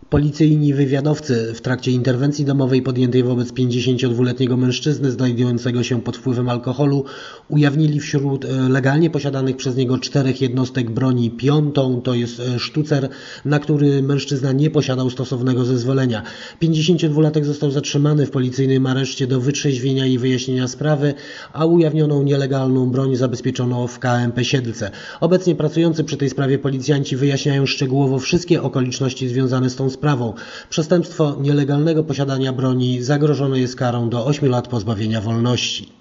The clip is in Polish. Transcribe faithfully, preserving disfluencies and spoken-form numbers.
Policyjni wywiadowcy w trakcie interwencji domowej podjętej wobec pięćdziesięciodwuletniego mężczyzny znajdującego się pod wpływem alkoholu ujawnili wśród legalnie posiadanych przez niego czterech jednostek broni piątą, to jest sztucer, na który mężczyzna nie posiadał stosownego zezwolenia. pięćdziesięciodwulatek został zatrzymany w policyjnym areszcie do wytrzeźwienia i wyjaśnienia sprawy, a ujawnioną nielegalną broń zabezpieczono w K M P Siedlce. Obecnie pracujący przy tej sprawie policjanci wyjaśniają szczegółowo wszystkie okoliczności związane z tą sprawą. Przestępstwo nielegalnego posiadania broni zagrożone jest karą do ośmiu lat pozbawienia wolności.